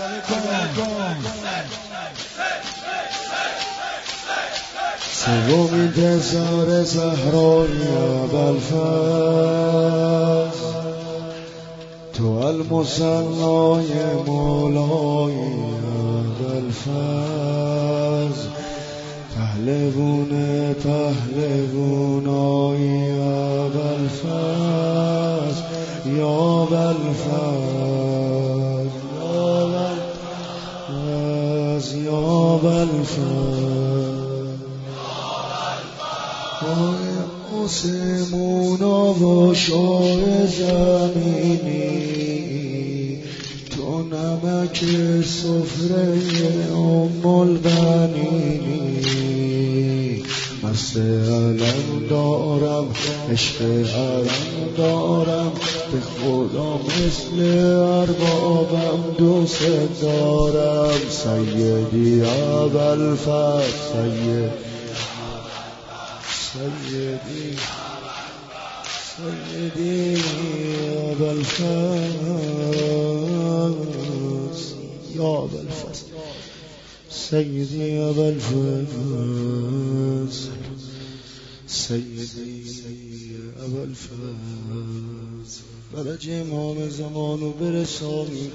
سومین تزار زهرای ابوالفضل تو المصلای مولای ابوالفضل پهلوانای ابوالفضل یا ابوالفضل یا ابوالفضل آسمونا و شاه زمینی تو نمک سفره ام البنینی مست علم دارم عشق حرم دارم به خدا مثل اربابم دوست دارم سیدی ابوالفضل سیدی ابوالفضل یا ابوالفضل سیدی ابوالفضل سیدی ابوالفضل فرج امام زمانو برسانی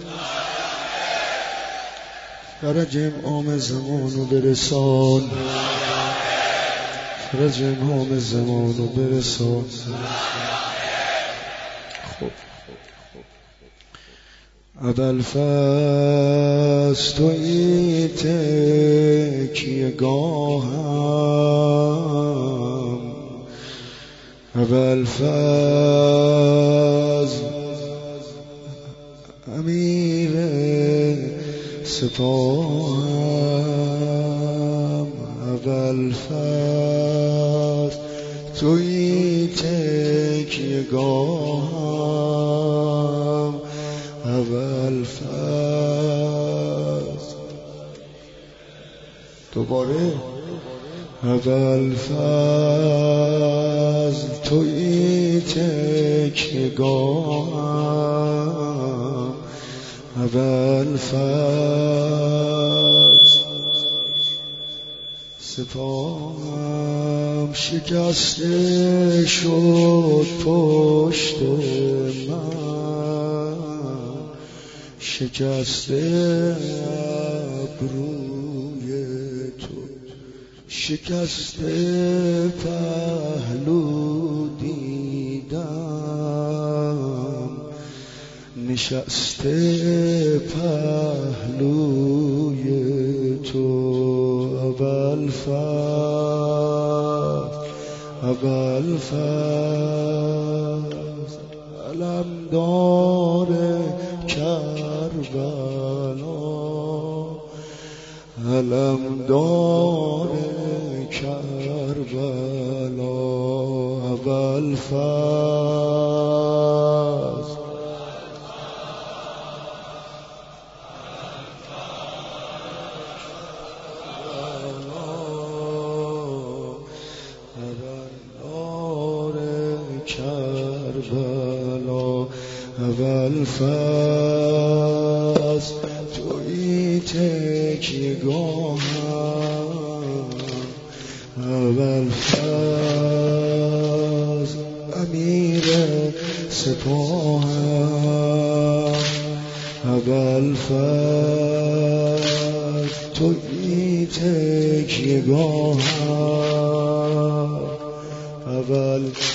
فرج امام زمانو برسان فرج امام زمانو برسان ابوالفضل تویی تکیه گاهم ابوالفضل امیر سپاهم ابوالفضل تویی تکیه گاهم ابوالفضل دوباره ابوالفضل تویی تکیه گاهم ابوالفضل سپاهم شکسته شد پشت من شکسته ابروی تو شکسته پهلو دیدم نشسته پهلوی تو ابوالفضل علمدار کربلا علمدار کربلا ابوالفضل کربلا ابوالفضل تویی تکیه گاهم ابوالفضل امیر سپاهم ابوالفضل تویی تکیه گاهم ابوالفضل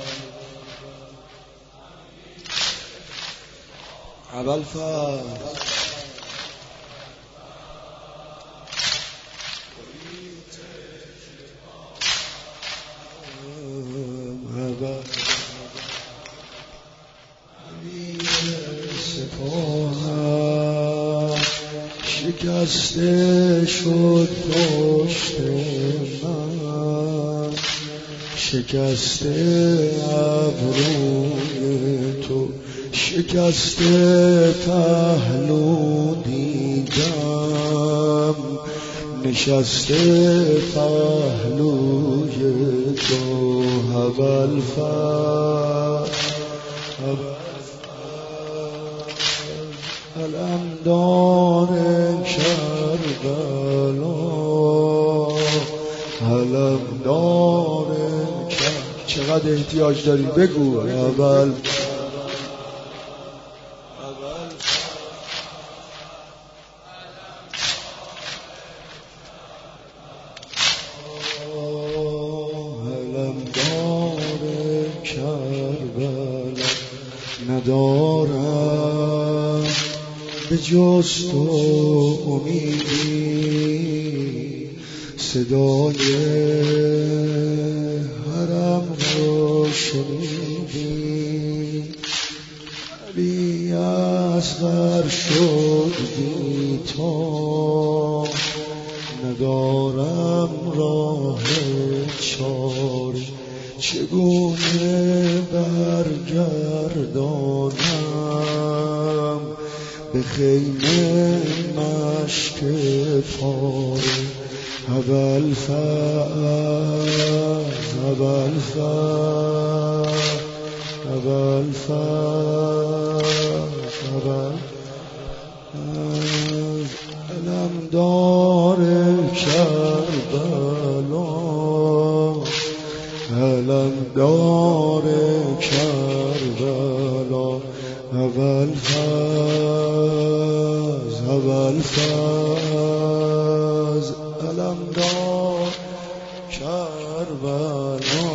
شکسته شد پشت من شکسته ابروی تو شکسته پهلو دیدم نشسته پهلوی تو ابوالفضل علمدار کربلا علمدار کربلا. چقدر احتیاج داری بگو. اول کربلا ندارم به جز تو امیدی، صدای حرم رو شنیدی، علی اصغر شد بی تو، ندارم راه چاری، چگونه برگردانم به خیمه مشک پاره. علمدار کربلا علمدار کربلا ابوالفضل علمدار کربلا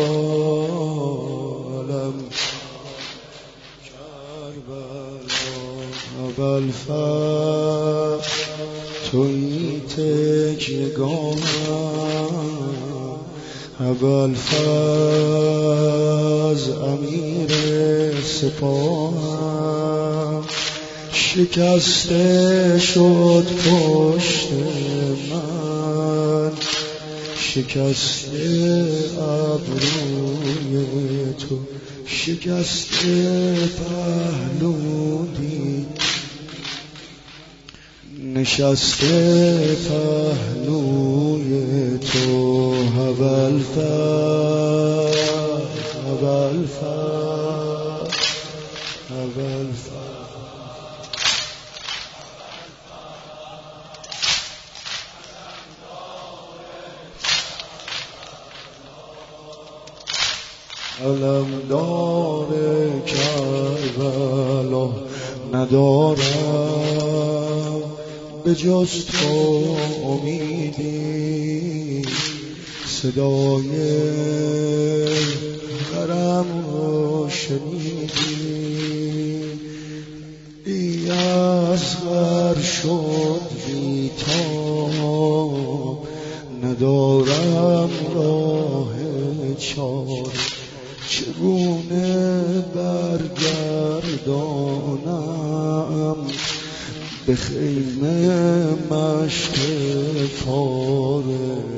ابوالفضل تویی تکیه‌گاهم، ابوالفضل امیر سپاهم، شکسته شد پشت من، شکسته ابروی تو، شکسته پهلوی، نشسته پهلوی تو. علمدار کربلا ندارم به جز تو امیدی، صدای حرم رو شنیدی، ای اصغر شد بی تو، ندارم راه چاره، چگونه برگردانم به خیمه مشک پاره.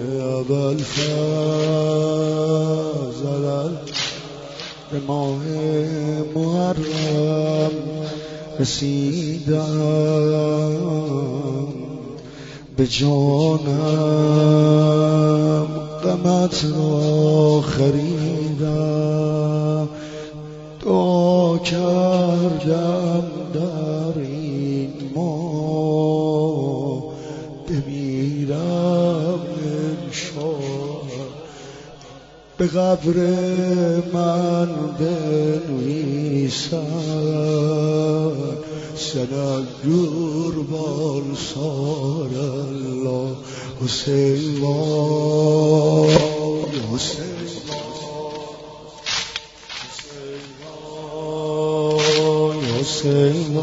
ابوالفضل به ماه محرم رسیدم، به جانم غمت را خریدم، دعا کردم در این ماه بمیرم انشاءالله، به قبر من بنویسد سنگور بالسار الله. حسین وای حسین حسین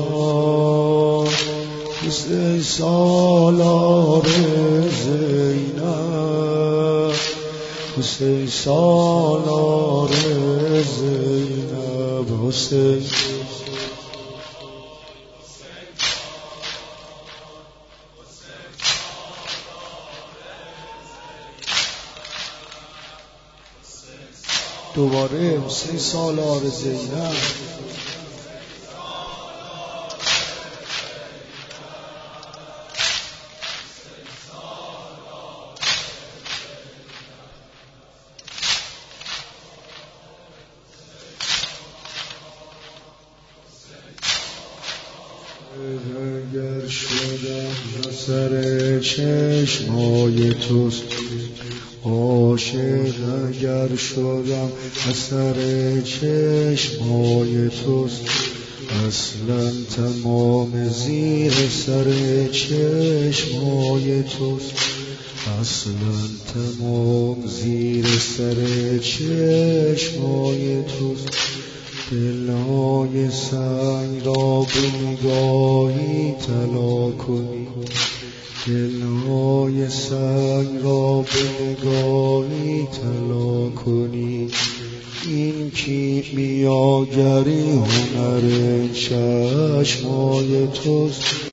حسین سالار زینب، حسین سالار زینب، حسین دوباره حسین سالار زینب. اثر چشمای توست. عاشق اگر شدم اثر چشمای توست. اصلا تمام زیر سر چشمای توست. اصلا تمام زیر سر چشمای توست. دلهای سنگ را به نگاهی طلا کنی. دلهای سنگ را به نگاهی طلا کنی. این کیمیاگری هنر چشمای توست.